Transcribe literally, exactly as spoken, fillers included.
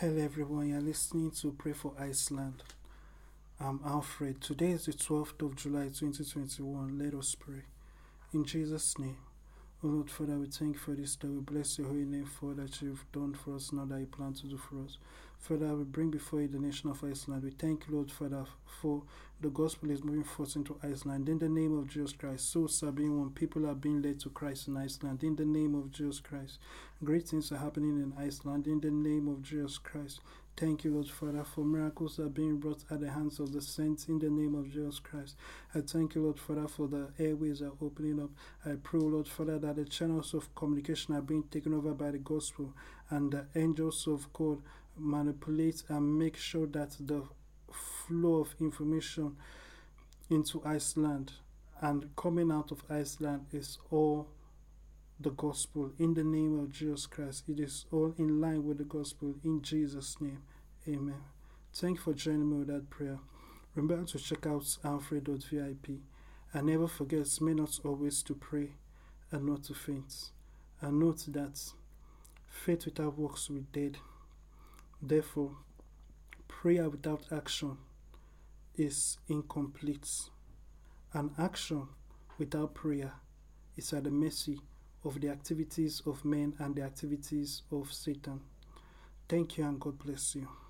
Hello everyone, you're listening to Pray for Iceland. I'm Alfred. Today is the twelfth of July twenty twenty-one. Let us pray. In Jesus' name. O Lord Father, we thank you for this day. We bless your holy name for all that you've done for us, now that you plan to do for us. Father, we bring before you the nation of Iceland. We thank you, Lord Father, for the gospel is moving forth into Iceland. In the name of Jesus Christ, souls are being won. People are being led to Christ in Iceland. In the name of Jesus Christ, great things are happening in Iceland. In the name of Jesus Christ. Thank you, Lord Father, for miracles that are being brought at the hands of the saints in the name of Jesus Christ. I thank you, Lord Father, for the airways are opening up. I pray, Lord Father, that the channels of communication are being taken over by the gospel, and the angels of God manipulate and make sure that the flow of information into Iceland and coming out of Iceland is all the gospel. In the name of Jesus Christ, it is all in line with the gospel. In Jesus' name, amen. Thank you for joining me with that prayer. Remember to check out alfred dot v i p, and never forget, may not always to pray and not to faint. And note that faith without works will be dead. Therefore, prayer without action is incomplete, and action without prayer is at the mercy of the activities of men and the activities of Satan. Thank you and God bless you.